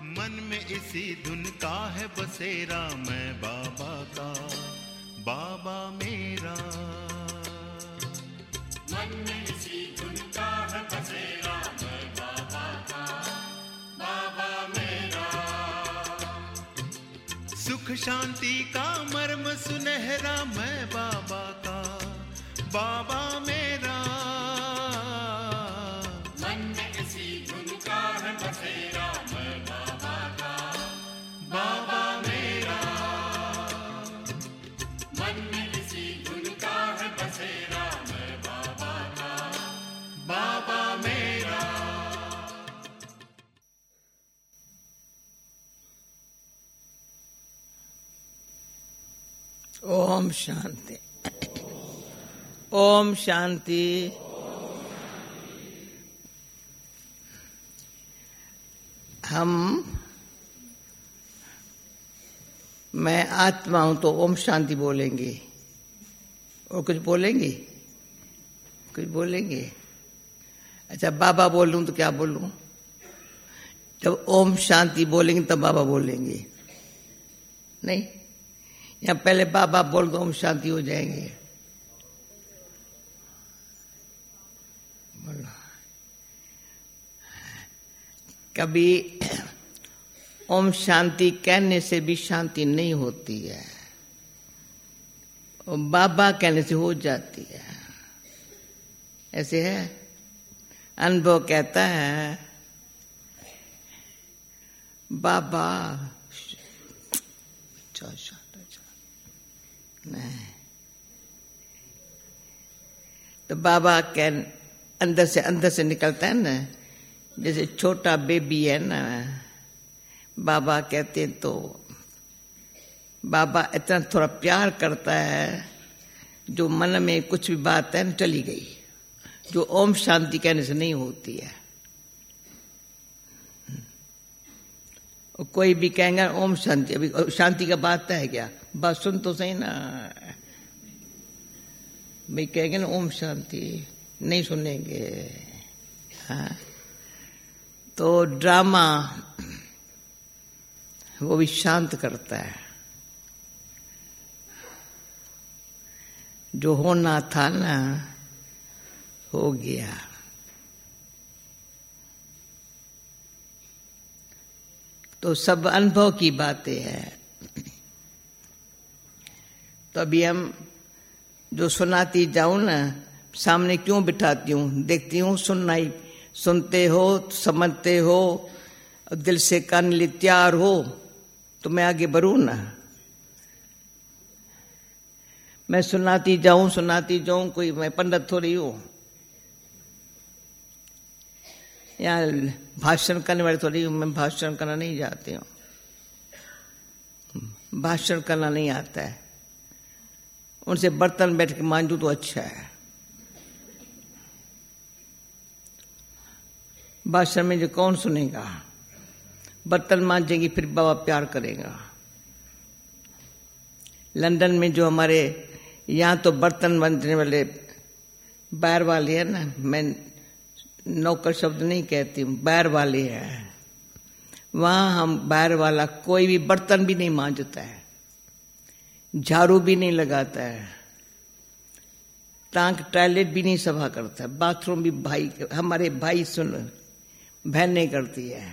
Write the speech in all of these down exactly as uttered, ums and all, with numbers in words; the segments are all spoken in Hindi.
मन में इसी धुन का है बसेरा, मैं बाबा का बाबा मेरा। मन में इसी धुन का है बसेरा, मैं बाबा का बाबा मेरा। सुख शांति का मर्म सुनहरा, मैं बाबा का बाबा मेरा। मन में इसी धुन का है बसेरा, मैं बाबा का बाबा मेरा। मन में इसी धुन का है बसेरा, मैं बाबा का बाबा मेरा। ओम शांति। ओम शांति। हम मैं आत्मा हूं तो ओम शांति बोलेंगे, और कुछ बोलेंगे? कुछ बोलेंगे? अच्छा, बाबा बोलूं तो क्या बोलूं? जब ओम शांति बोलेंगे तब बाबा बोलेंगे, नहीं? या पहले बाबा बोल दो ओम शांति हो जाएंगे? बोलो। कभी ओम शांति कहने से भी शांति नहीं होती है, और बाबा कहने से हो जाती है। ऐसे है, अनुभव कहता है बाबा नहीं, तो बाबा के अंदर से अंदर से निकलता है ना, जैसे छोटा बेबी है ना, बाबा कहते हैं तो बाबा इतना थोड़ा प्यार करता है, जो मन में कुछ भी बात है ना चली गई, जो ओम शांति कहने से नहीं होती है। कोई भी कहेंगे ओम शांति, अभी शांति का बात है क्या? बात सुन तो सही ना भाई, कहेंगे ना ओम शांति, नहीं सुनेंगे। हाँ, तो ड्रामा वो भी शांत करता है। जो होना था ना हो गया। तो सब अनुभव की बातें हैं। तो अभी हम जो सुनाती जाऊं ना, सामने क्यों बिठाती हूँ? देखती हूँ सुननाई, सुनते हो, समझते हो, दिल से कान लिए तैयार हो तो मैं आगे बढ़ूं ना। मैं सुनाती जाऊं सुनाती जाऊं, कोई मैं पंडित थोड़ी हूं, या भाषण करने वाले थोड़ी हूं। मैं भाषण करना नहीं जाती हूँ, भाषण करना नहीं आता है। उनसे बर्तन बैठ के मांजू तो अच्छा है। भाषण में जो कौन सुनेगा? बर्तन मांजेंगी फिर बाबा प्यार करेगा। लंदन में जो हमारे यहाँ तो बर्तन मांजने वाले बाहर वाले है ना, मैं नौकर शब्द नहीं कहती हूँ, बाहर वाले हैं। वहाँ हम बाहर वाला कोई भी बर्तन भी नहीं मांजता है, झाड़ू भी नहीं लगाता है, टांक टॉयलेट भी नहीं सफा करता है, बाथरूम भी भाई हमारे भाई सुन बहनें करती है,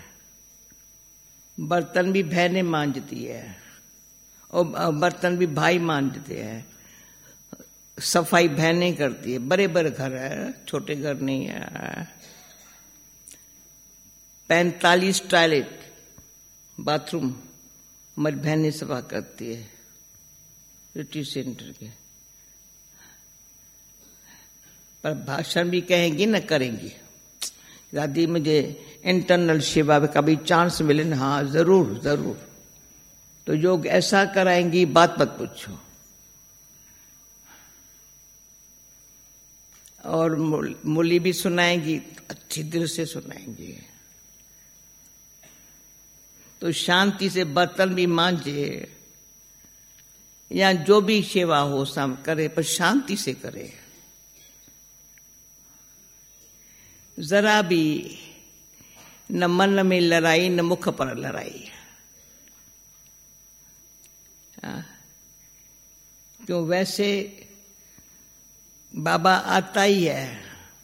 बर्तन भी बहनें मांजती है, और बर्तन भी भाई मांजते हैं, सफाई बहनें करती है। बड़े बड़े घर है, छोटे घर नहीं है। पैंतालीस टॉयलेट बाथरूम हमारी बहनें सफा करती है, सिटी सेंटर के। पर भाषण भी कहेंगी न करेंगी। दादी मुझे इंटरनल सेवा में कभी चांस मिले ना, हाँ जरूर जरूर। तो योग ऐसा कराएंगी, बात मत पूछो। और मुरली भी सुनाएंगी, अच्छी दिल से सुनाएंगी। तो शांति से बर्तन भी मांजे, या जो भी सेवा हो सब करे, पर शांति से करे। जरा भी न मन में लड़ाई न मुख पर लड़ाई। क्यों? वैसे बाबा आता ही है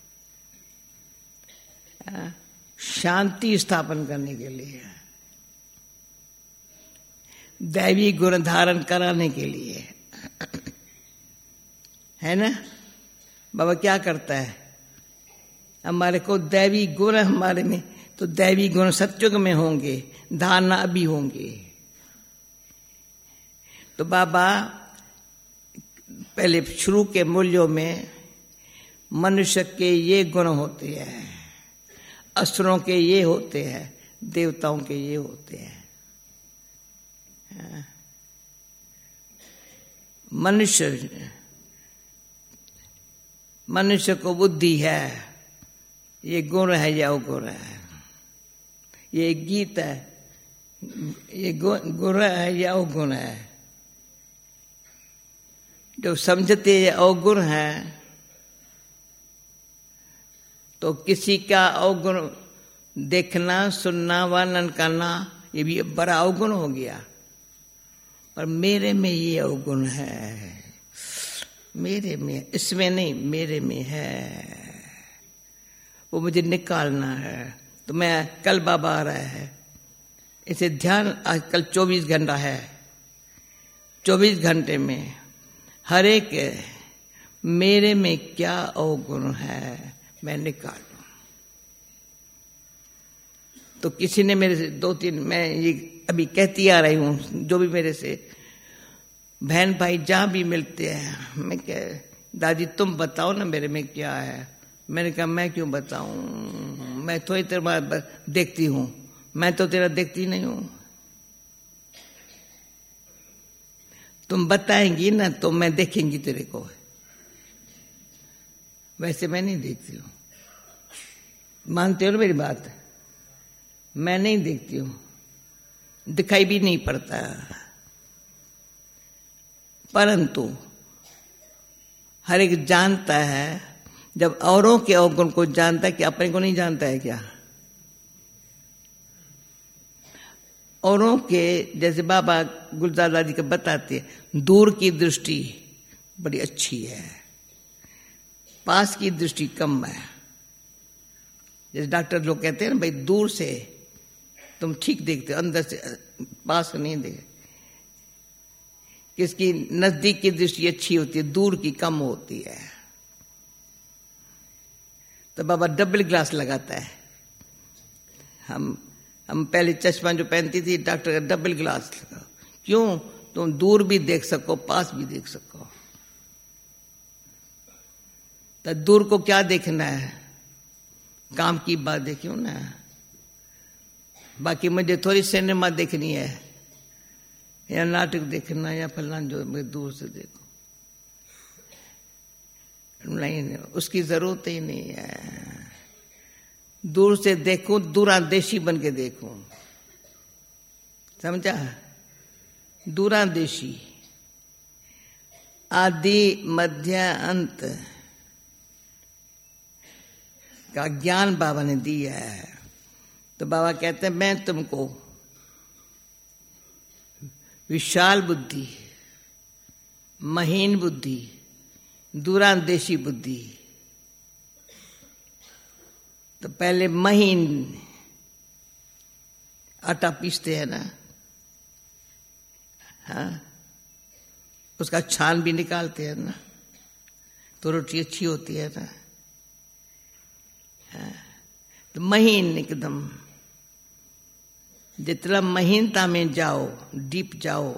शांति स्थापन करने के लिए, दैवी गुण धारण कराने के लिए, है ना? बाबा क्या करता है? हमारे को दैवी गुण हमारे में, तो दैवी गुण सत्युग में होंगे, धारणा अभी होंगे। तो बाबा पहले शुरू के मूल्यों में मनुष्य के ये गुण होते हैं, असुरों के ये होते हैं, देवताओं के ये होते हैं। मनुष्य मनुष्य को बुद्धि है, ये गुण है या अवगुण है, ये गीत है, ये गुण है या अवगुण है। जो समझते ये अवगुण है तो किसी का अवगुण देखना, सुनना, वर्णन करना ये भी बड़ा अवगुण हो गया। पर मेरे में ये अवगुण है, मेरे में, इसमें नहीं, मेरे में है, वो मुझे निकालना है। तो मैं कल बाबा आ रहा है, इसे ध्यान, आज कल चौबीस घंटा है, चौबीस घंटे में हर एक मेरे में क्या अवगुण है मैं निकालूं। तो किसी ने मेरे से दो तीन, मैं ये अभी कहती आ रही हूँ, जो भी मेरे से बहन भाई जहाँ भी मिलते हैं, मैं कह दादी तुम बताओ ना मेरे में क्या है। मैंने कहा मैं क्यों बताऊं, मैं थोड़ी तेरा देखती हूँ, मैं तो तेरा देखती नहीं हूँ। तुम बताएंगी ना तो मैं देखेंगी तेरे को, वैसे मैं नहीं देखती हूँ। मानते हो ना मेरी बात? मैं नहीं देखती हूँ, दिखाई भी नहीं पड़ता। परंतु हर एक जानता है, जब औरों के अवगुण को जानता है कि अपने को नहीं जानता है क्या? औरों के, जैसे बाबा गुलजार दादी का बताते हैं, दूर की दृष्टि बड़ी अच्छी है, पास की दृष्टि कम है। जैसे डॉक्टर लोग कहते हैं ना, भाई दूर से तुम ठीक देखते हो, अंदर से पास नहीं देखे। किसकी नजदीक की दृष्टि अच्छी होती है, दूर की कम होती है। तो बाबा डबल ग्लास लगाता है। हम हम पहले चश्मा जो पहनती थी, डॉक्टर का डबल ग्लास लगा। क्यों? तुम दूर भी देख सको, पास भी देख सको। तो दूर को क्या देखना है? काम की बात देखियो ना। बाकी मुझे थोड़ी सिनेमा देखनी है या नाटक देखना या फलाना, जो मैं दूर से देखो, नहीं, उसकी जरूरत ही नहीं है। दूर से देखो, दूरांदेशी बन के देखो, समझा? दूरांदेशी, आदि मध्य अंत का ज्ञान बाबा ने दिया है। तो बाबा कहते हैं मैं तुमको विशाल बुद्धि, महीन बुद्धि, दूरांदेशी बुद्धि। तो पहले महीन आटा पीसते हैं ना, हाँ, उसका छान भी निकालते हैं ना, तो रोटी अच्छी होती है ना। हाँ, तो महीन एकदम, जितना महीनता में जाओ, डीप जाओ,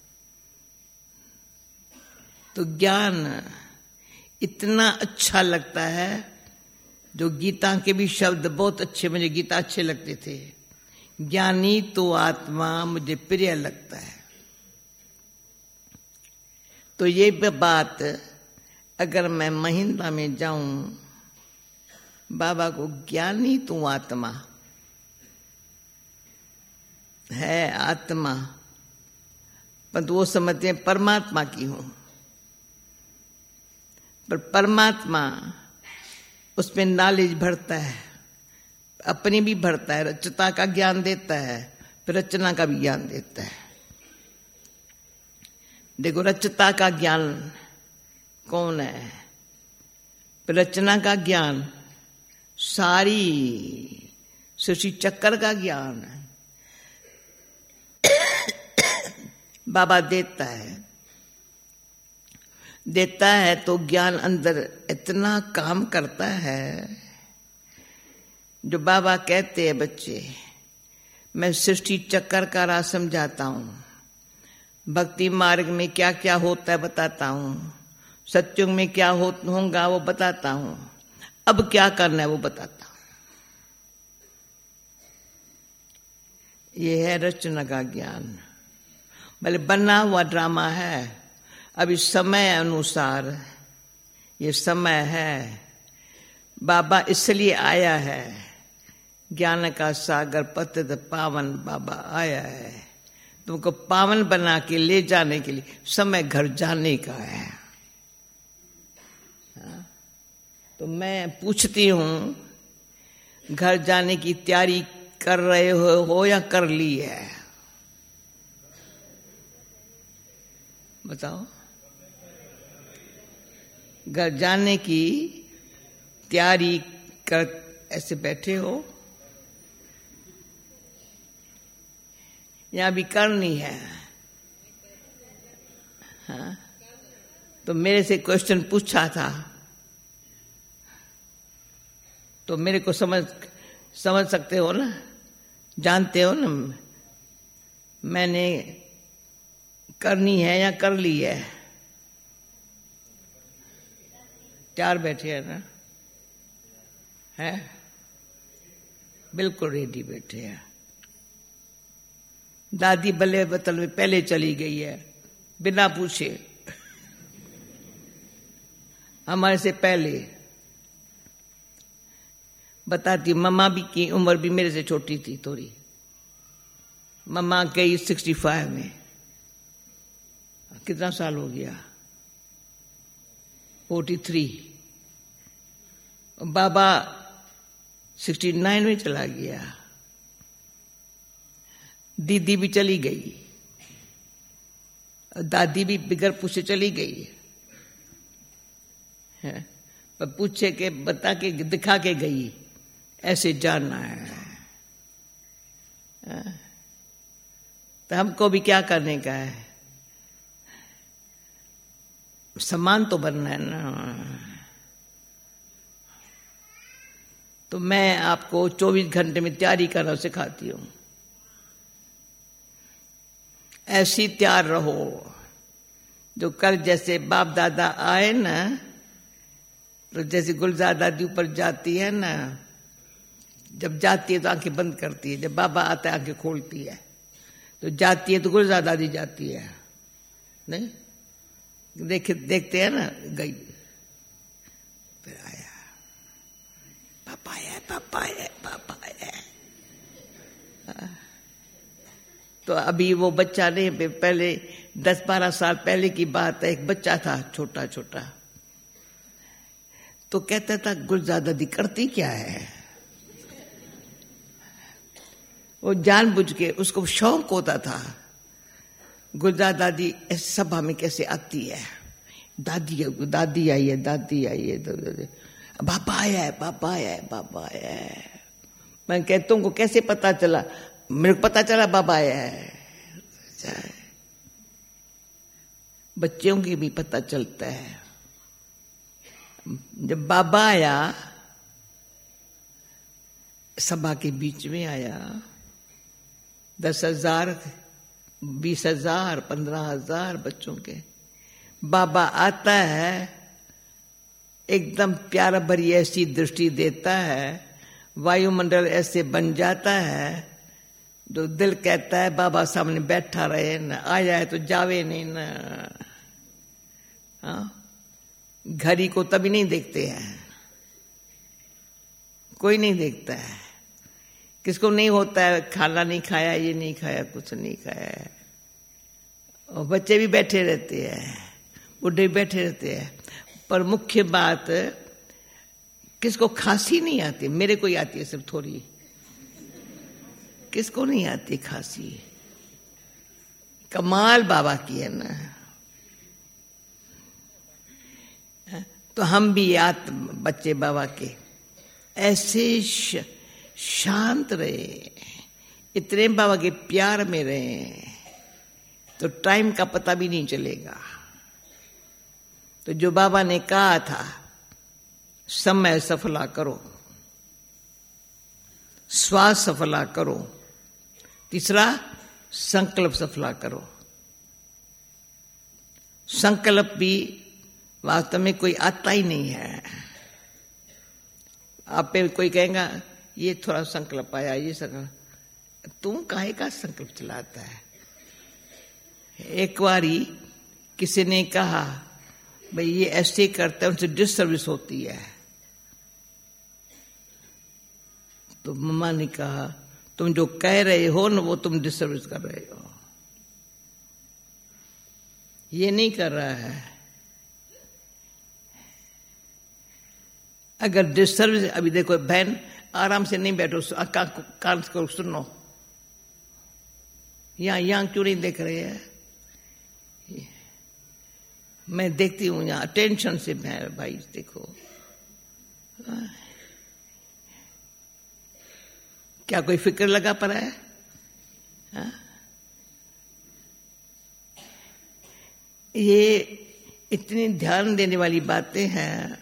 तो ज्ञान इतना अच्छा लगता है। जो गीता के भी शब्द बहुत अच्छे, मुझे गीता अच्छे लगते थे। ज्ञानी तो आत्मा मुझे प्रिय लगता है। तो ये बात अगर मैं महीनता में जाऊं, बाबा को ज्ञानी तू आत्मा है, आत्मा, परंतु वो समझते हैं परमात्मा की हूं। पर परमात्मा, उसमें नॉलेज बढ़ता है, अपनी भी भरता है, रचता का ज्ञान देता है, फिर रचना का भी ज्ञान देता है। देखो रचता का ज्ञान कौन है? रचना का ज्ञान सारी सृष्टि चक्कर का ज्ञान है। बाबा देता है, देता है तो ज्ञान अंदर इतना काम करता है। जो बाबा कहते हैं बच्चे, मैं सृष्टि चक्कर का राज समझाता हूँ, भक्ति मार्ग में क्या क्या होता है बताता हूँ, सत्युग में क्या हो होगा वो बताता हूँ, अब क्या करना है वो बताता हूँ। ये है रचना का ज्ञान। भले बना हुआ ड्रामा है, अभी समय अनुसार ये समय है। बाबा इसलिए आया है, ज्ञान का सागर पतित पावन बाबा आया है, तुमको पावन बना के ले जाने के लिए। समय घर जाने का है। तो मैं पूछती हूँ, घर जाने की तैयारी कर रहे हो, हो या कर ली है? बताओ। घर जाने की तैयारी कर ऐसे बैठे हो या भी करनी है? हाँ, तो मेरे से क्वेश्चन पूछा था तो मेरे को समझ समझ सकते हो ना, जानते हो ना मैंने करनी है या कर ली है। चार बैठे हैं ना, है बिल्कुल रेडी बैठे हैं। दादी बल्ले बतल में पहले चली गई है बिना पूछे, हमारे से पहले। बताती, मम्मा भी की उम्र भी मेरे से छोटी थी थोड़ी। मम्मा गई सिक्सटी फाइव में। कितना साल हो गया? Forty three. बाबा सिक्सटी नाइन में चला गया। दीदी भी चली गई, दादी भी बिगर पूछे चली गई है, पर पूछे के बता के दिखा के गई, ऐसे जानना है। तो हमको भी क्या करने का है? समान तो बनना है ना। तो मैं आपको चौबीस घंटे में तैयारी करना सिखाती हूँ। ऐसी तैयार रहो जो कल जैसे बाप दादा आए ना, तो जैसे गुलजार दादी ऊपर जाती है ना, जब जाती है तो आंखें बंद करती है, जब बाबा आता है आंखें खोलती है। तो जाती है तो गुलजार दादी जाती है, नहीं देखे देखते हैं ना, गई फिर आया, पापा है पापा है पापा है। तो अभी वो बच्चा नहीं, पहले दस बारह साल पहले की बात है, एक बच्चा था छोटा छोटा, तो कहता था गुलजार दादी करती क्या है। वो जानबूझ के, उसको शौक होता था गुलजार दादी इस सभा में कैसे आती है, दादी दादी आई है दादी आई है, बाबा आया है बाबा आया है बाबा आया है। मैं कहता हूँ को कैसे पता चला? मेरे को पता चला बाबा आया है। बच्चों की भी पता चलता है। जब बाबा आया, सभा के बीच में आया, दस हजार बीस हजार पंद्रह हजार बच्चों के, बाबा आता है, एकदम प्यारा भरी ऐसी दृष्टि देता है, वायुमंडल ऐसे बन जाता है, जो दिल कहता है बाबा सामने बैठा रहे न, आया है तो जावे नहीं न। हाँ, घड़ी को तभी नहीं देखते हैं, कोई नहीं देखता है। किसको नहीं होता है खाना नहीं खाया, ये नहीं खाया, कुछ नहीं खाया, और बच्चे भी बैठे रहते हैं, बूढ़े भी बैठे रहते हैं। पर मुख्य बात किसको खांसी नहीं आती? मेरे को ही आती है सिर्फ थोड़ी। किसको नहीं आती खांसी? कमाल बाबा की है ना। तो हम भी आत्म बच्चे बाबा के ऐसे श, शांत रहे, इतने बाबा के प्यार में रहे तो टाइम का पता भी नहीं चलेगा। तो जो बाबा ने कहा था समय सफला करो, श्वास सफला करो, तीसरा संकल्प सफला करो। संकल्प भी वास्तव में कोई आता ही नहीं है। आप पे कोई कहेगा ये थोड़ा संकल्प आया, ये संकल्प, तुम काहे का संकल्प चलाता है? एक बारी किसी ने कहा भाई ये ऐसे करते हैं, उनसे डिसर्विस होती है। तो मम्मा ने कहा तुम जो कह रहे हो ना वो तुम डिसर्विस कर रहे हो, ये नहीं कर रहा है। अगर डिसर्विस, अभी देखो बहन आराम से नहीं बैठो, कान को सुनो, यहां यहां क्यों नहीं देख रहे हैं? मैं देखती हूं यहां अटेंशन से। मैं भाई देखो, क्या कोई फिक्र लगा पड़ा है? हा? ये इतनी ध्यान देने वाली बातें हैं।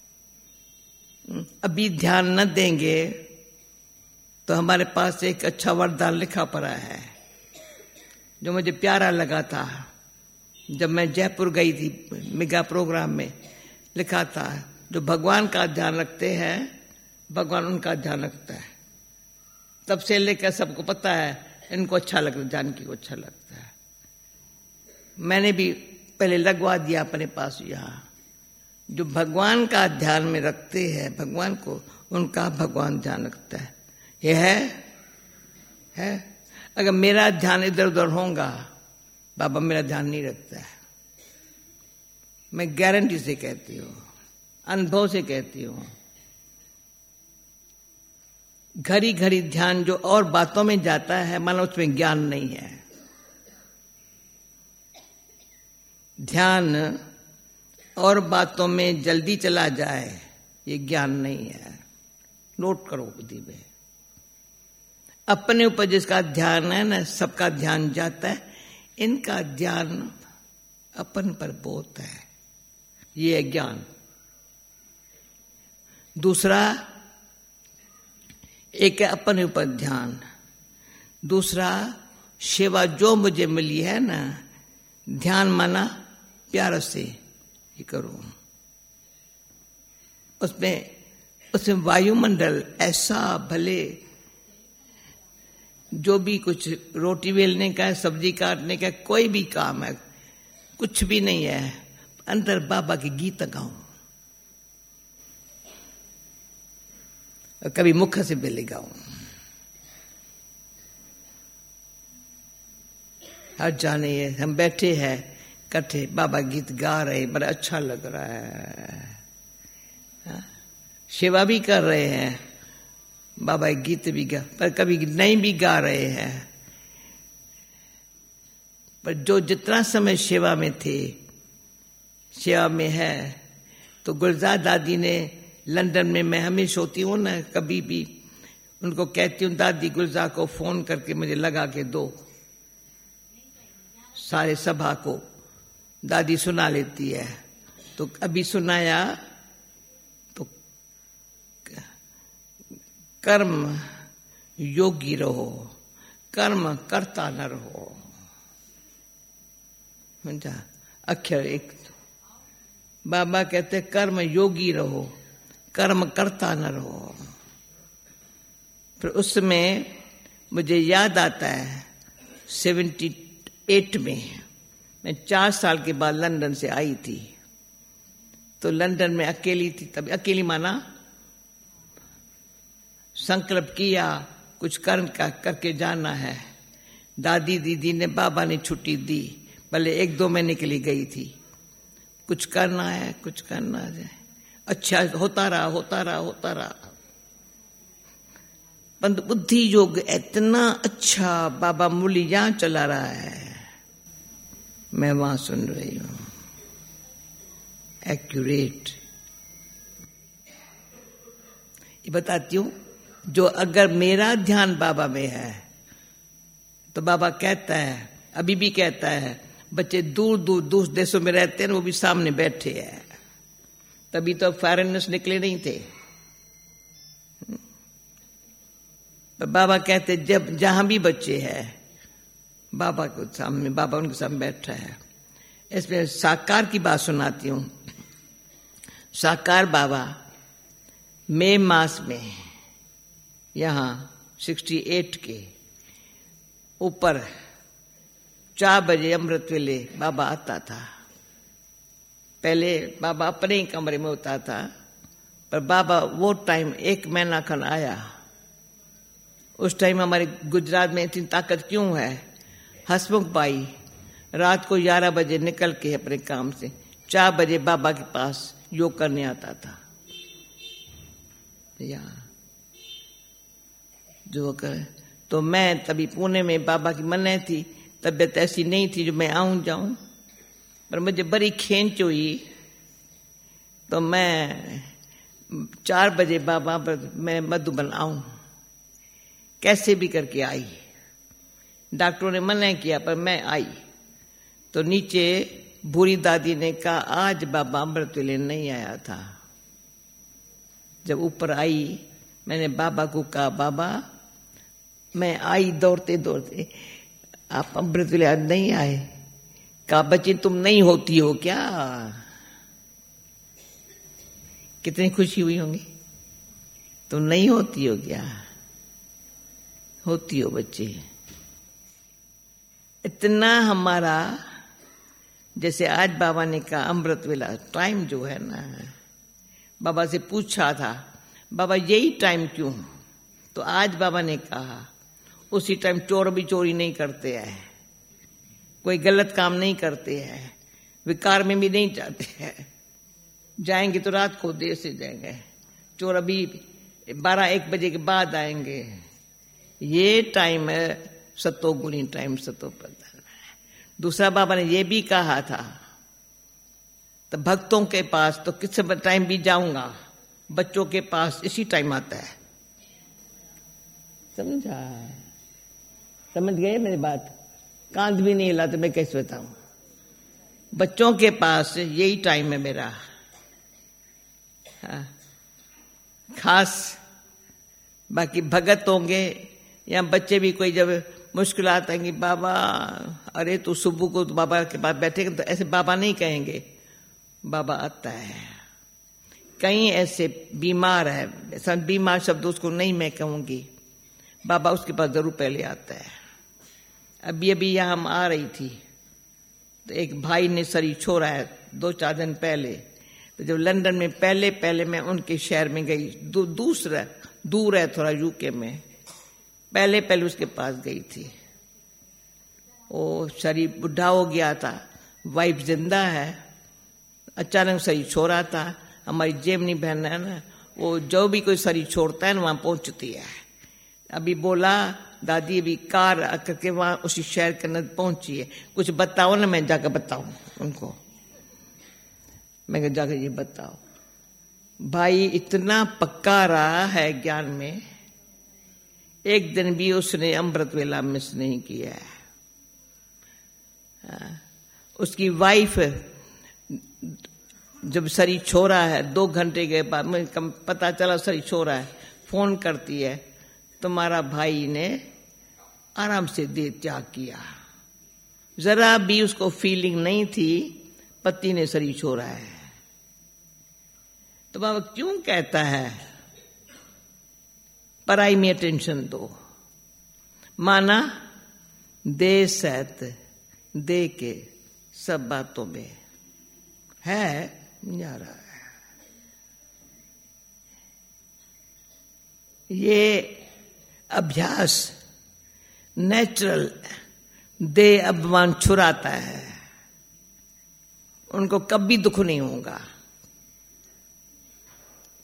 अभी ध्यान न देंगे तो हमारे पास एक अच्छा वरदान लिखा पड़ा है जो मुझे प्यारा लगा था। जब मैं जयपुर गई थी मेगा प्रोग्राम में, लिखा था जो भगवान का ध्यान रखते हैं भगवान उनका ध्यान रखता है। तब से लेकर सबको पता है, इनको अच्छा लगता है, जानकी को अच्छा लगता है। मैंने भी पहले लगवा दिया अपने पास। यहाँ जो भगवान का ध्यान में रखते हैं भगवान को, उनका भगवान ध्यान रखता है। यह है, है? अगर मेरा ध्यान इधर उधर होगा, बाबा मेरा ध्यान नहीं रखता है। मैं गारंटी से कहती हूँ, अनुभव से कहती हूँ। घड़ी घड़ी ध्यान जो और बातों में जाता है, मानो उसमें ज्ञान नहीं है। ध्यान और बातों में जल्दी चला जाए, ये ज्ञान नहीं है। नोट करो बुद्धि में। अपने ऊपर जिसका ध्यान है ना, सबका ध्यान जाता है। इनका ध्यान अपन पर बहुत है, ये है ज्ञान। दूसरा, एक है अपने ऊपर ध्यान, दूसरा सेवा जो मुझे मिली है ना, ध्यान माना प्यार से ये करो। उसमें उसमें वायुमंडल ऐसा, भले जो भी कुछ रोटी बेलने का, सब्जी काटने का, कोई भी काम है, कुछ भी नहीं है, अंदर बाबा के गीत गाऊं। कभी मुख से बेले गाऊं। हर जाने हम बैठे हैं इकट्ठे, बाबा गीत गा रहे, बड़ा अच्छा लग रहा है। सेवा भी कर रहे हैं, बाबा गीत भी गा, पर कभी नहीं भी गा रहे हैं। पर जो जितना समय सेवा में थे, सेवा में है, तो गुलजार दादी ने लंदन में, मैं हमेशा होती हूँ ना, कभी भी उनको कहती हूँ दादी गुलजार को फोन करके मुझे लगा के दो, सारे सभा को दादी सुना लेती है। तो अभी सुनाया तो कर्म योगी रहो, कर्म करता न रहो। समझा? अक्षर एक बाबा कहते कर्म योगी रहो, कर्म करता न रहो। फिर उसमें मुझे याद आता है सेवेंटी एट में मैं चार साल के बाद लंदन से आई थी। तो लंदन में अकेली थी, तभी अकेली माना संकल्प किया कुछ कर्म का करके जाना है। दादी दीदी ने, बाबा ने छुट्टी दी, भले एक दो महीने के लिए गई थी। कुछ करना है, कुछ करना है। अच्छा होता रहा होता रहा होता रहा। परंतु बुद्धि योग इतना अच्छा बाबा मुरली यहां चला रहा है, मैं वहां सुन रही हूं, एक्यूरेट। ये बताती हूं, जो अगर मेरा ध्यान बाबा में है तो बाबा कहता है, अभी भी कहता है, बच्चे दूर दूर दूर देशों में रहते हैं, वो भी सामने बैठे हैं। तभी तो फॉरेनर्स निकले नहीं थे। बाबा कहते जब जहां भी बच्चे हैं, बाबा के सामने, बाबा उनके सामने बैठा है। इसमें साकार की बात सुनाती हूं। साकार बाबा मई मास में यहाँ सिक्सटी एट के ऊपर चार बजे अमृत वेले बाबा आता था। पहले बाबा अपने ही कमरे में होता था, पर बाबा वो टाइम एक महीना खन आया। उस टाइम हमारे गुजरात में इतनी ताकत क्यों है? हसमुख भाई रात को ग्यारह बजे निकल के अपने काम से चार बजे बाबा के पास योग करने आता था। या जो कर तो मैं तभी पुणे में, बाबा की मन्नत थी, तबीयत ऐसी नहीं थी जो मैं आऊं जाऊं, पर मुझे बड़ी खींच हुई तो मैं चार बजे बाबा पर मैं मधुबन आऊं, कैसे भी करके आई। डॉक्टरों ने मना किया पर मैं आई। तो नीचे बूढ़ी दादी ने कहा आज बाबा अमृत वेले नहीं आया था। जब ऊपर आई मैंने बाबा को कहा, बाबा मैं आई दौड़ते दौड़ते, आप अमृत वेले आज नहीं आए। कहा बच्ची तुम नहीं होती हो क्या? कितनी खुशी हुई होंगी। तुम नहीं होती हो क्या? होती हो बच्चे। इतना हमारा, जैसे आज बाबा ने कहा अमृत वेला टाइम जो है ना, बाबा से पूछा था बाबा यही टाइम क्यों? तो आज बाबा ने कहा उसी टाइम चोर भी चोरी नहीं करते हैं, कोई गलत काम नहीं करते हैं, विकार में भी नहीं जाते हैं। जाएंगे तो रात को देर से जाएंगे, चोर अभी बारह एक बजे के बाद आएंगे। ये टाइम है सतोगुणी टाइम, सतो प्रधान। दूसरा बाबा ने ये भी कहा था, तो भक्तों के पास तो किस टाइम भी जाऊंगा, बच्चों के पास इसी टाइम आता है। समझा? समझ गए मेरी बात? कांध भी नहीं हिला तो मैं कैसे बताऊं? बच्चों के पास यही टाइम है मेरा। हाँ। खास बाकी भगत होंगे या बच्चे भी, कोई जब मुश्किल आता है कि बाबा अरे तू सुबह को तो बाबा के पास बैठेगा, तो ऐसे बाबा नहीं कहेंगे, बाबा आता है। कहीं ऐसे बीमार है, ऐसा बीमार शब्द उसको नहीं मैं कहूंगी, बाबा उसके पास जरूर पहले आता है। अभी अभी यहाँ हम आ रही थी तो एक भाई ने सरी छोड़ा है दो चार दिन पहले। तो जब लंदन में पहले पहले मैं उनके शहर में गई, दू, दूसरा दूर है थोड़ा यूके में, पहले पहले उसके पास गई थी। वो शरीर बुढ़ा हो गया था, वाइफ जिंदा है, अचानक शरीर छोड़ा था। हमारी जेमनी बहन है ना, वो जो भी कोई शरीर छोड़ता है ना वहां पहुंचती है। अभी बोला दादी अभी कार करके वहां उसी शहर के अंदर पहुंची है, कुछ बताओ ना, मैं जाकर बताऊं उनको। मैं कहा जाकर ये बताओ। भाई इतना पक्का रहा है ज्ञान में, एक दिन भी उसने अमृत वेला मिस नहीं किया है। उसकी वाइफ जब शरीर छोड़ा है, दो घंटे के बाद मुझे पता चला शरीर छोड़ा है, फोन करती है तुम्हारा भाई ने आराम से देह त्याग किया। जरा भी उसको फीलिंग नहीं थी पति ने शरीर छोड़ा है। तो बाबा क्यों कहता है पराई में अटेंशन दो? माना दे सहित दे के सब बातों में है जा रहा है। ये अभ्यास नेचुरल दे अभिमान छुड़ाता है, उनको कभी दुख नहीं होगा।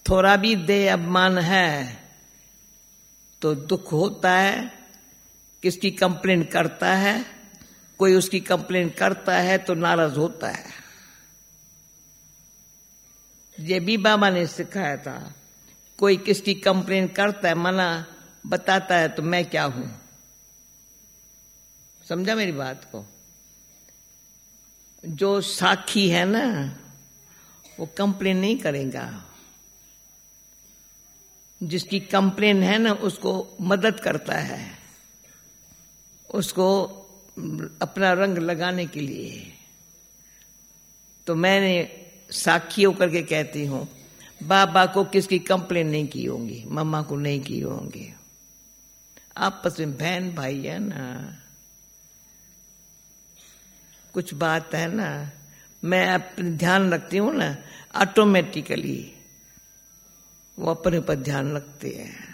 थोड़ा भी देह अभिमान है तो दुख होता है। किसकी कंप्लेन करता है, कोई उसकी कंप्लेन करता है तो नाराज होता है। ये भी बाबा ने सिखाया था। कोई किसकी कंप्लेन करता है, मना बताता है, तो मैं क्या हूं? समझा मेरी बात को? जो साखी है ना, वो कंप्लेन नहीं करेगा। जिसकी कंप्लेन है ना, उसको मदद करता है, उसको अपना रंग लगाने के लिए। तो मैंने साक्षी होकर के कहती हूं, बाबा को किसकी कंप्लेन नहीं की होंगी, मम्मा को नहीं की होंगी। आपस में बहन भाई है ना, कुछ बात है ना, मैं अपने ध्यान रखती हूं ना, ऑटोमेटिकली वो अपने ऊपर ध्यान रखते हैं।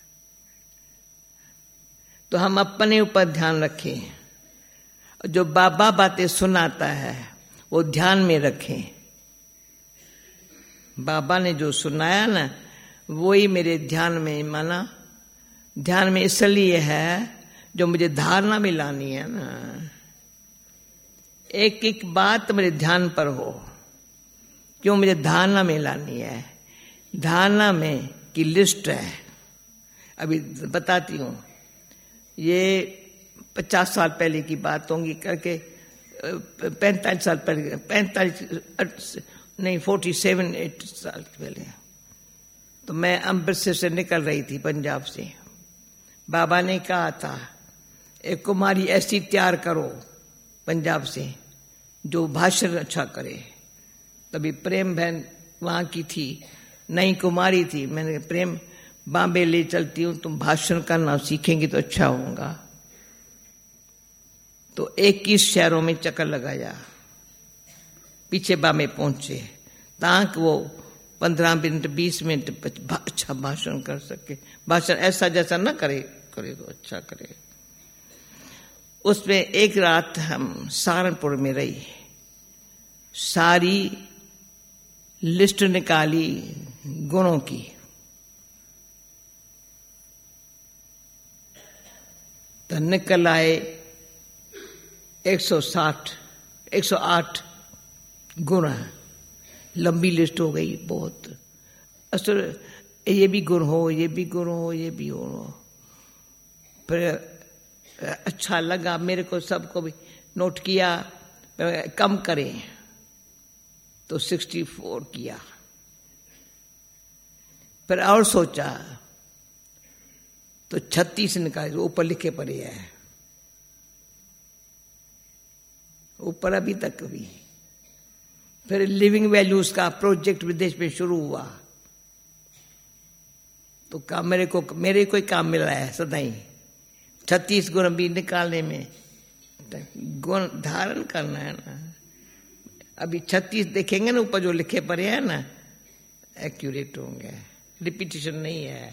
तो हम अपने ऊपर ध्यान रखें, जो बाबा बातें सुनाता है वो ध्यान में रखें। बाबा ने जो सुनाया ना, वही मेरे ध्यान में, माना ध्यान में इसलिए है जो मुझे धारणा में लानी है ना। एक एक बात मेरे ध्यान पर हो, क्यों मुझे धारणा में लानी है। धारणा में की लिस्ट है, अभी बताती हूं। ये पचास साल पहले की बात होंगी, करके पैंतालीस साल पहले, पैंतालीस नहीं फोर्टी सेवन एट साल पहले। तो मैं अमृतसर से निकल रही थी, पंजाब से। बाबा ने कहा था एक कुमारी ऐसी तैयार करो पंजाब से जो भाषण अच्छा करे। तभी प्रेम बहन वहां की थी, नई कुमारी थी। मैंने प्रेम बॉम्बे ले चलती हूँ, तुम भाषण करना सीखेंगी तो अच्छा होगा। तो इक्कीस शहरों में चक्कर लगाया, पीछे बॉम्बे पहुंचे, ताकि वो पंद्रह मिनट बीस मिनट अच्छा भाषण कर सके। भाषण ऐसा जैसा ना करे, करे तो अच्छा करे। उसमें एक रात हम सहारनपुर में रही, सारी लिस्ट निकाली गुणों की। तो निकल आए एक सौ साठ एक सौ आठ गुण है। लंबी लिस्ट हो गई बहुत। असल ये भी गुण हो, ये भी गुण हो, ये भी हो। फिर अच्छा लगा मेरे को, सबको भी नोट किया, कम करें तो सिक्सटी फोर किया। फिर और सोचा तो छत्तीस निकाले, ऊपर लिखे पड़े है, ऊपर अभी तक भी। फिर लिविंग वैल्यूज का प्रोजेक्ट विदेश में शुरू हुआ, तो काम मेरे को मेरे को ही काम मिल रहा है सदाई। छत्तीस गुण भी निकालने में गुण धारण करना है ना। अभी छत्तीस देखेंगे ना, ऊपर जो लिखे पड़े हैं ना, एक्यूरेट होंगे, रिपीटिशन नहीं है।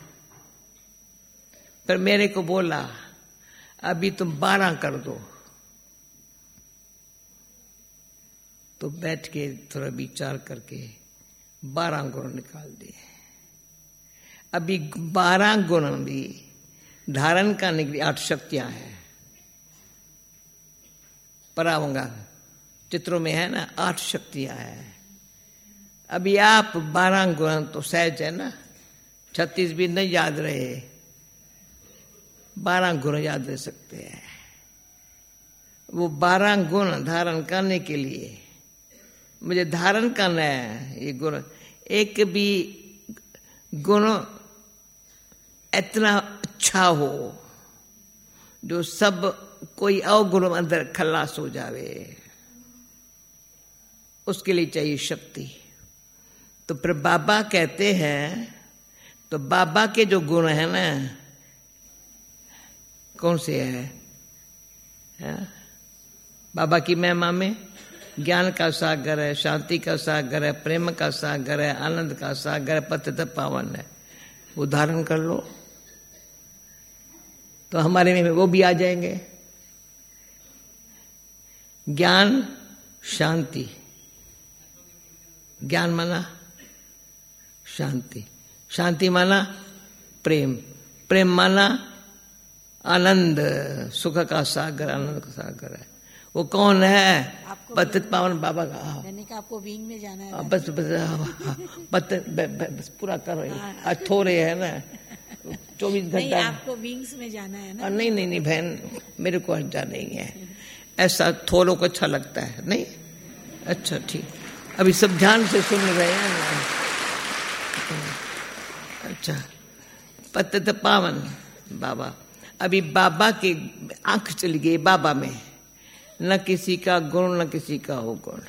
पर मेरे को बोला अभी तुम बारह कर दो। तो बैठ के थोड़ा विचार करके बारह गुण निकाल दिए। अभी बारह गुण भी धारण करने के लिए आठ शक्तियां हैं। परावंगा चित्रों में है ना, आठ शक्तियां हैं। अभी आप बारह गुण तो सहज है ना, छत्तीस भी नहीं याद रहे, बारह गुण याद रह सकते हैं। वो बारह गुण धारण करने के लिए मुझे धारण करना है। ये गुण, एक भी गुण इतना अच्छा हो जो सब कोई अवगुण अंदर खलास हो जावे, उसके लिए चाहिए शक्ति। तो फिर बाबा कहते हैं, तो बाबा के जो गुण है ना, कौन से है, है? बाबा की महिमा में ज्ञान का सागर है, शांति का सागर है, प्रेम का सागर है, आनंद का सागर है, पतित पावन है। वो धारण कर लो तो हमारे में वो भी आ जाएंगे। ज्ञान शांति, ज्ञान माना शांति। शांति माना प्रेम, प्रेम माना आनंद, सुख का सागर, आनंद का सागर है। वो कौन है? पतित पावन बाबा का। मैंने कहा आपको विंग में जाना है। बस बस पत बस पूरा करो, आज थोड़े है ना, चौबीस घंटा। आपको विंग्स में जाना है ना? नहीं नहीं नहीं बहन, मेरे को अच्छा नहीं है ऐसा, थोड़ों को अच्छा लगता है नहीं। अच्छा ठीक, अभी सब ध्यान से सुन रहे हैं ना। अच्छा, पतित पावन बाबा। अभी बाबा की आंख चली गई बाबा में, न किसी का गुण न किसी का हो गुण।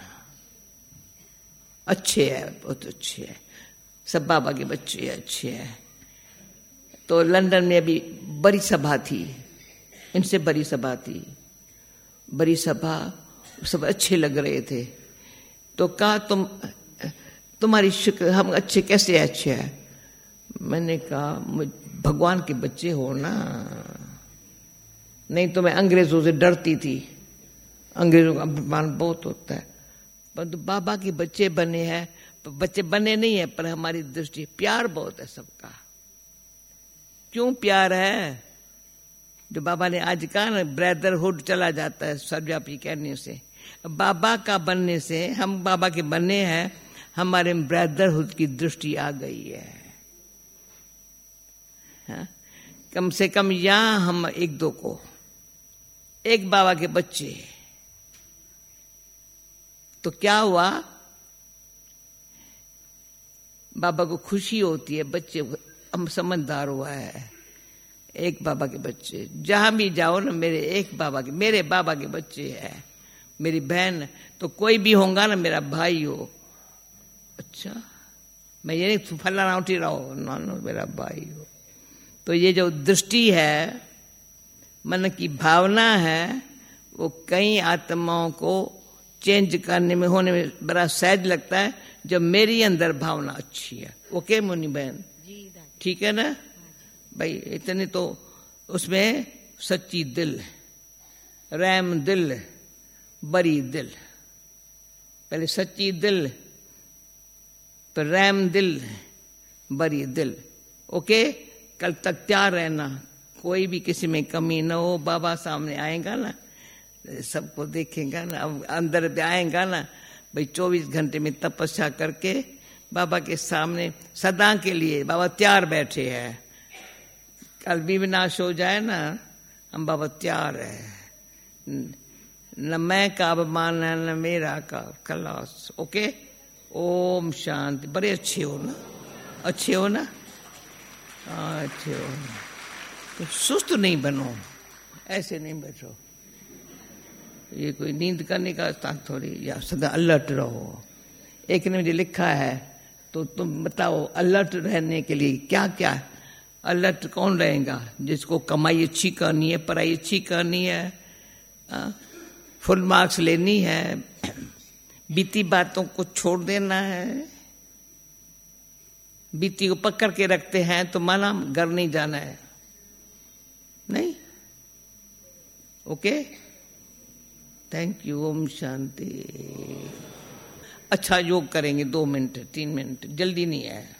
अच्छे है, बहुत अच्छे है, सब बाबा के बच्चे अच्छे हैं। तो लंदन में अभी बड़ी सभा थी, इनसे बड़ी सभा थी, बड़ी सभा, सब अच्छे लग रहे थे। तो कहा तुम तुम्हारी शिक्ल, हम अच्छे कैसे अच्छे हैं? मैंने कहा भगवान के बच्चे हो ना, नहीं तो मैं अंग्रेजों से डरती थी, अंग्रेजों का अपमान बहुत होता है। परंतु तो बाबा के बच्चे बने हैं, बच्चे बने नहीं है पर हमारी दृष्टि प्यार बहुत है सबका। क्यों प्यार है? जो बाबा ने आज कहा ना, ब्रदरहुड चला जाता है सर्वव्यापी कहने से। बाबा का बनने से, हम बाबा के बनने हैं, हमारे ब्रदरहुड की दृष्टि आ गई है। हाँ? कम से कम यहां हम एक दो को, एक बाबा के बच्चे, तो क्या हुआ? बाबा को खुशी होती है, बच्चे हम समझदार हुआ है, एक बाबा के बच्चे। जहां भी जाओ ना, मेरे एक बाबा के, मेरे बाबा के बच्चे हैं, मेरी बहन, तो कोई भी होगा ना मेरा भाई हो। अच्छा, मैं ये नहीं फलाना उठी रहो, ना ना मेरा भाई हो। तो ये जो दृष्टि है, मन की भावना है, वो कई आत्माओं को चेंज करने में, होने में बड़ा सहज लगता है जब मेरी अंदर भावना अच्छी है। ओके मुनि बहन, ठीक है ना भाई? इतने तो उसमें सच्ची दिल, रैम दिल, बरी दिल। पहले सच्ची दिल, फिर रैम दिल, बरी दिल। ओके, कल तक तैयार रहना, कोई भी किसी में कमी न हो। बाबा सामने आएगा ना, सबको देखेगा ना, अब अंदर भी आएगा ना भाई, चौबीस घंटे में तपस्या करके बाबा के सामने सदा के लिए बाबा तैयार बैठे हैं। कल भी विनाश हो जाए ना, हम बाबा तैयार है। न मैं का अभिमान है, न मेरा का खलास। ओके, ओम शांति। बड़े अच्छे हो ना, अच्छे हो ना, अच्छे हो। तो सुस्त नहीं बनो, ऐसे नहीं बैठो। ये कोई नींद करने का स्थान थोड़ी, या सदा अलर्ट रहो। एक ने मुझे लिखा है, तो तुम बताओ अलर्ट रहने के लिए क्या क्या है? अलर्ट कौन रहेगा? जिसको कमाई अच्छी करनी है, पढ़ाई अच्छी करनी है, आ, फुल मार्क्स लेनी है, बीती बातों को छोड़ देना है। बीती को पकड़ के रखते हैं तो माना घर नहीं जाना है, नहीं? Okay, thank you. ओम शांति। अच्छा, योग करेंगे दो मिनट तीन मिनट, जल्दी नहीं है।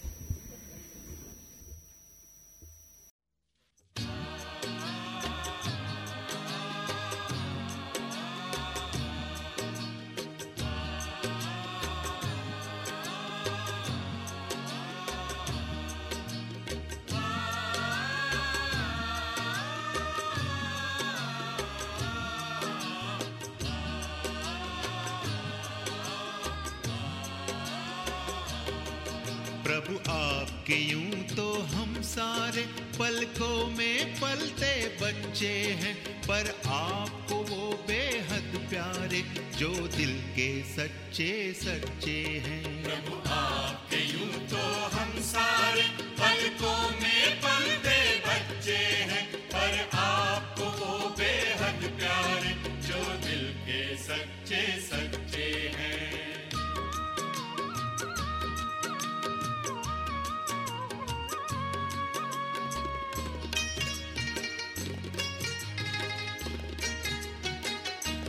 प्रभु आपके यूं तो हम सारे पलकों में पलते बच्चे हैं, पर आपको वो बेहद प्यारे जो दिल के सच्चे सच्चे हैं। प्रभु आपके यूं तो हम सारे पलकों में पलते बच्चे हैं, पर आपको वो बेहद प्यारे जो दिल के सच्चे सच्चे हैं।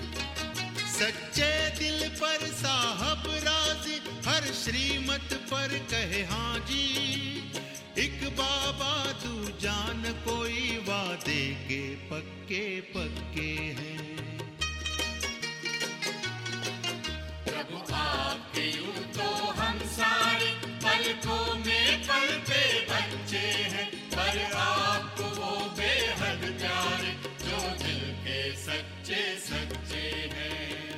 सच्चे दिल पर साहब राजी, हर श्रीमत पर पर कहे हाँ जी, एक बाबा तू जान कोई वादे के पक्के पक्के हैं। प्रभु आपके यूं तो हम सारे पलकों में पलते बच्चे हैं, पर आपको वो बेहद प्यारे जो दिल के सच्चे सच्चे हैं।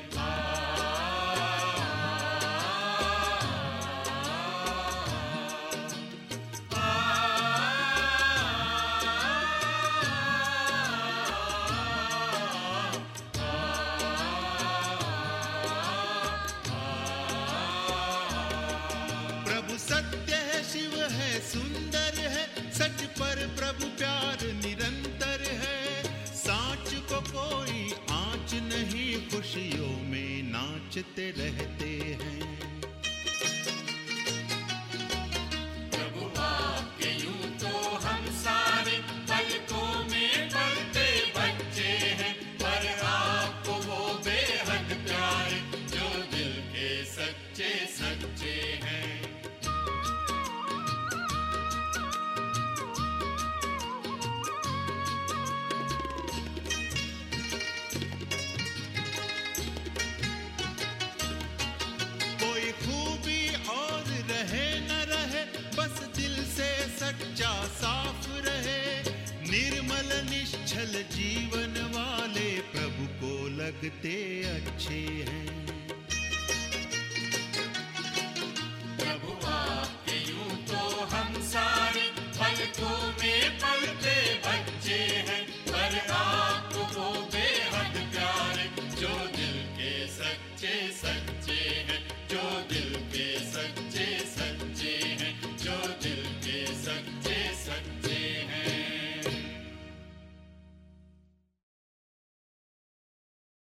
सत्य है, शिव है, सुंदर है, सच पर प्रभु प्यार निरंतर है। सांच को कोई आँच नहीं, खुशियों में नाचते रहते हैं। प्रभु आपके यूं तो हम सारे पलकों में पलते बच्चे हैं, पर आपको वो बेहद प्यारे जो दिल के सच्चे सच्चे हैं। सच्चा साफ रहे, निर्मल निश्चल जीवन वाले प्रभु को लगते अच्छे हैं।